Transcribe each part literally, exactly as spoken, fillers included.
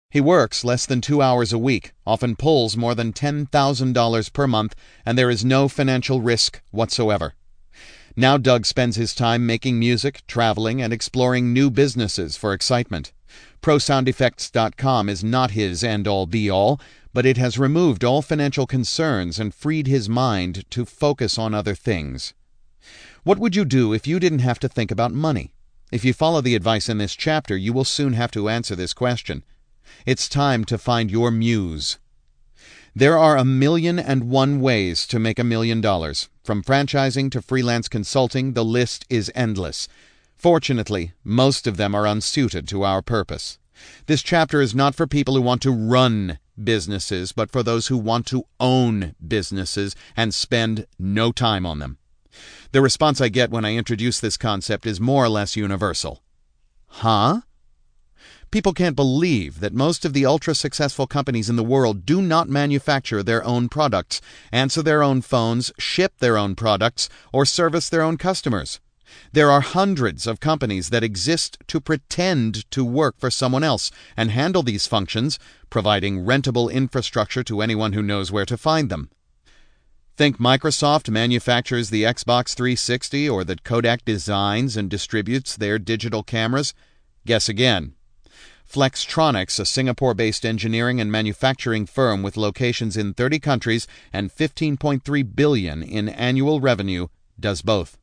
He works less than two hours a week, often pulls more than ten thousand dollars per month, and there is no financial risk whatsoever. Now Doug spends his time making music, traveling, and exploring new businesses for excitement. Pro Sound Effects dot com is not his end-all be-all, but it has removed all financial concerns and freed his mind to focus on other things. What would you do if you didn't have to think about money? If you follow the advice in this chapter, you will soon have to answer this question. It's time to find your muse. There are a million and one ways to make a million dollars. From franchising to freelance consulting, the list is endless. Fortunately, most of them are unsuited to our purpose. This chapter is not for people who want to run businesses, but for those who want to own businesses and spend no time on them. The response I get when I introduce this concept is more or less universal. Huh? People can't believe that most of the ultra-successful companies in the world do not manufacture their own products, answer their own phones, ship their own products, or service their own customers. There are hundreds of companies that exist to pretend to work for someone else and handle these functions, providing rentable infrastructure to anyone who knows where to find them. Think Microsoft manufactures the Xbox three sixty or that Kodak designs and distributes their digital cameras? Guess again. Flextronics, a Singapore-based engineering and manufacturing firm with locations in thirty countries and fifteen point three billion dollars in annual revenue, does both.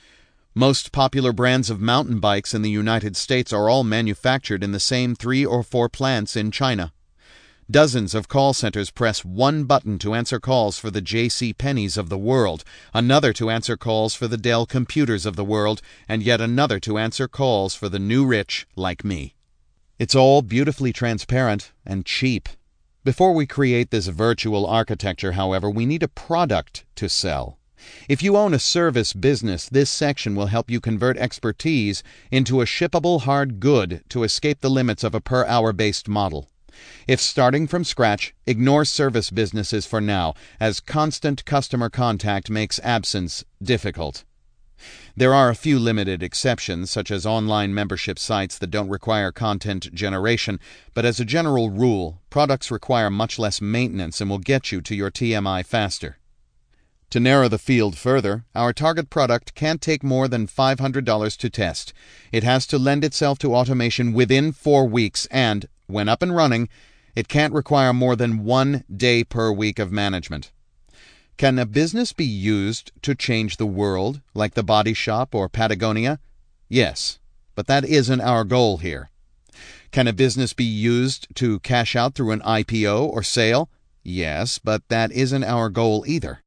Most popular brands of mountain bikes in the United States are all manufactured in the same three or four plants in China. Dozens of call centers press one button to answer calls for the J C Penney's of the world, another to answer calls for the Dell Computers of the world, and yet another to answer calls for the new rich like me. It's all beautifully transparent and cheap. Before we create this virtual architecture, however, we need a product to sell. If you own a service business, this section will help you convert expertise into a shippable hard good to escape the limits of a per-hour-based model. If starting from scratch, ignore service businesses for now, as constant customer contact makes absence difficult. There are a few limited exceptions, such as online membership sites that don't require content generation, but as a general rule, products require much less maintenance and will get you to your T M I faster. To narrow the field further, our target product can't take more than five hundred dollars to test. It has to lend itself to automation within four weeks and, when up and running, it can't require more than one day per week of management. Can a business be used to change the world, like The Body Shop or Patagonia? Yes, but that isn't our goal here. Can a business be used to cash out through an I P O or sale? Yes, but that isn't our goal either.